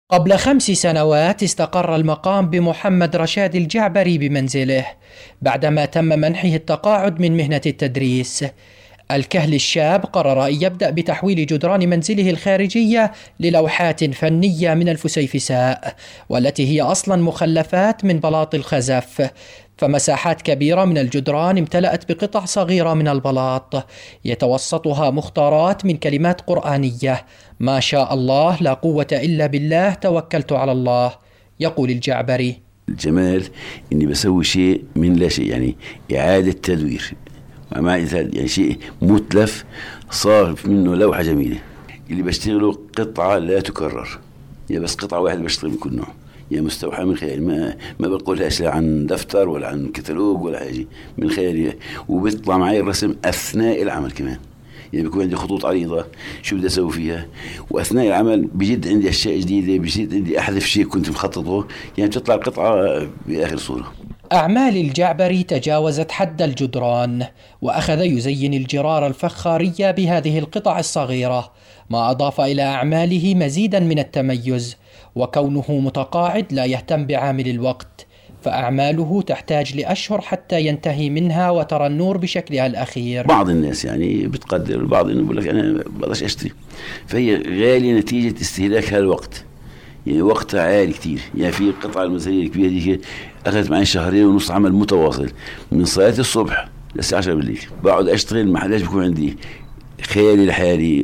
قبل 5 سنوات استقر المقام بمحمد رشاد الجعبري بمنزله بعدما تم منحه التقاعد من مهنة التدريس. الكهل الشاب قرر أن يبدأ بتحويل جدران منزله الخارجية للوحات فنية من الفسيفساء، والتي هي أصلا مخلفات من بلاط الخزف، فمساحات كبيرة من الجدران امتلأت بقطع صغيرة من البلاط يتوسطها مختارات من كلمات قرآنية: ما شاء الله لا قوة إلا بالله توكلت على الله. يقول الجعبري: الجمال إني بسوي شيء من لا شيء، يعني إعادة تدوير، يعني شيء متلف صار منه لوحة جميلة. اللي بشتغله قطعة لا تكرر، هي بس قطعة واحدة بشتغل من كل نوع، هي مستوحى من خيالي، ما بقولهاش لا عن دفتر ولا عن كتالوج ولا حاجة، من خيالي. وبيطلع معي الرسم أثناء العمل كمان، يعني بيكون عندي خطوط عريضة شو بدي أسوي فيها، وأثناء العمل بجد عندي أشياء جديدة، بجد عندي أحذف شيء كنت مخططه، يعني بتطلع القطعة بآخر صورة. أعمال الجعبري تجاوزت حد الجدران، وأخذ يزين الجرار الفخارية بهذه القطع الصغيرة، ما أضاف إلى أعماله مزيدا من التميز. وكونه متقاعد لا يهتم بعامل الوقت، فأعماله تحتاج لأشهر حتى ينتهي منها وترى النور بشكلها الأخير. بعض الناس يعني بتقدر، البعض إنه بقول لك أنا بقدرش أشتري، فهي غالية نتيجة استهلاكها الوقت، يعني وقتها عالي كتير. يعني في قطعة المثالية الكبيرة دي أخذت معي 2.5 عمل متواصل، من صلاة الصبح للساعة 10 بالليل بقعد أشتغل، ما حداش بيكون عندي خيالي الحالي،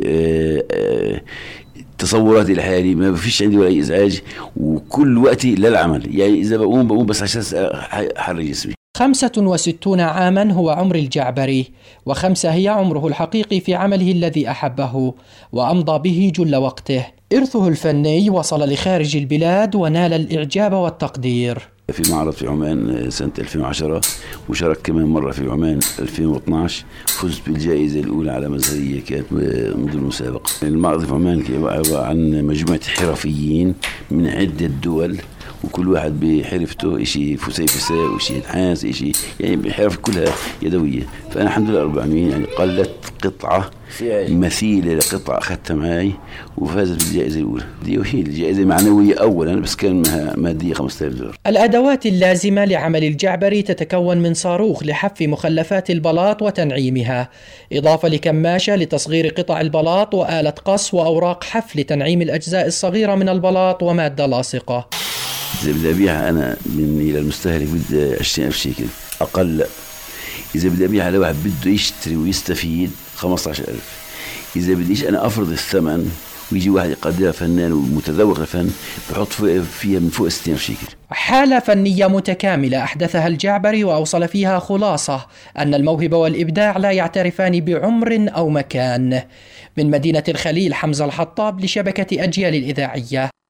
تصوراتي الحالي، ما فيش عندي ولا أي إزعاج، وكل وقتي للعمل. يعني إذا بقوم بس عشان أحرك جسمي. 65 عاما هو عمر الجعبري، و5 هي عمره الحقيقي في عمله الذي أحبه وأمضى به جل وقته. إرثه الفني وصل لخارج البلاد ونال الإعجاب والتقدير. في معرض في عمان سنة 2010، وشارك كمان مرة في عمان 2012، فزت بالجائزة الأولى على مزهرية كانت ضمن المسابقة. المعرض في عمان عبارة عن مجموعة حرفيين من عدة دول، وكل واحد بحرفته، إشي فسيفساء وإشي نحاس، إشي يعني بحرف كلها يدوية. فأنا الحمد لله رب العالمين يعني قلت قطعة مثيلة لقطعة أخذتها معي وفازت بالجائزة الأولى. دي وهي الجائزة معنوية أولا، بس كان مادية $5000. الأدوات اللازمة لعمل الجعبري تتكون من صاروخ لحف مخلفات البلاط وتنعيمها، إضافة لكماشة لتصغير قطع البلاط، وآلة قص، وأوراق حف لتنعيم الأجزاء الصغيرة من البلاط، ومادة لاصقة. إذا بدي أبيعها أنا إلى المستهلك بدي 20,000 شيكل أقل. إذا بدي أبيعها لواحد بده يشتري ويستفيد 15,000. إذا بديش أنا أفرض الثمن ويجي واحد يقدرها فنان ومتذوق الفن بحط فيها من فوق 60,000 شيكل. حالة فنية متكاملة أحدثها الجعبري، وأوصل فيها خلاصة أن الموهبة والإبداع لا يعترفان بعمر أو مكان. من مدينة الخليل، حمزة الحطاب لشبكة أجيال الإذاعية.